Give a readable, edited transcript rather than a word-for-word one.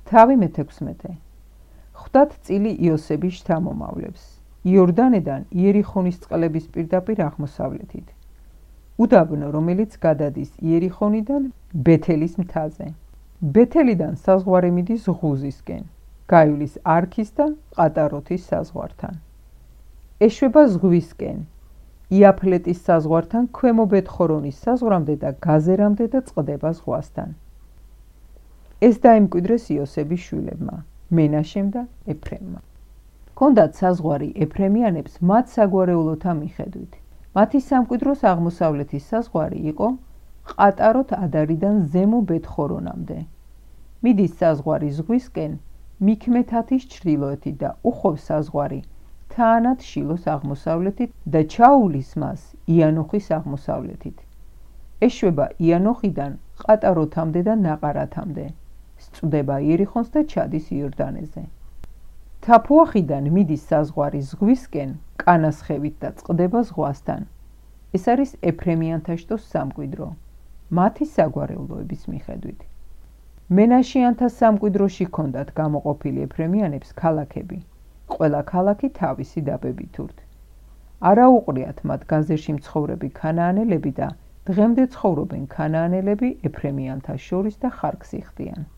თავი მე-16. ხვდათ წილი იოსების შთამომავლებს. იორდანედან იერიხონის წყლების პირდაპირ აღმოსავლეთით. უდაბნო, რომელიც გადადის იერიხონიდან ბეთელის მთაზე. ბეთელიდან საზღვარი მიდის ღუზისკენ, გაივლის არქის და ყატაროთის საზღვართან. ეშვება ზღვისკენ, იაფლეტის საზღვართან ქვემო ბეთ-ხორონის საზღვრამდე და გაზერამდე და წყდება ზღვასთან. ეს დაიმკვიდრეს იოსების შვილებმა, მენაშემ და ეფრემმა. ჰქონდათ საზღვარი ეფრემიანებს მათ საგვარეულოთა მიხედვით. მათი სამკვიდროს აღმოსავლეთის საზღვარი იყო ყატაროთ ადარიდან ზემო ბეთ-ხორონამდე. მიდის საზღვარი ზღვისკენ მიქმეთათის ჩრდილოეთით და უხობს საზღვარი თაანათ შილოს აღმოსავლეთით და ჩაუვლის მას იანოხის აღმოსავლეთით. ეშვება იანოხიდან ყატაროთამდე და ნაყარათამდე. სწვდება იერიხონს და ჩადის იორდანეზე. თაფუახიდან მიდის საზღვარი ზღვისკენ კანასხევით და წყდება ზღვასთან. ეს არის ეფრემიანთა შტოს სამკვიდრო, მათი საგვარეულოების მიხედვით. მენაშეანთა სამკვიდროში ჰქონდათ გამოყოფილი ეფრემიანებს ქალაქები, ყველა ქალაქი თავისი დაბებითურთ. არა უყრიათ მათ გაზერში მცხოვრები ქანაანელები და დღემდე ცხოვრობენ ქანაანელები ეფრემიანთა შორის და ხარკს იხდიან.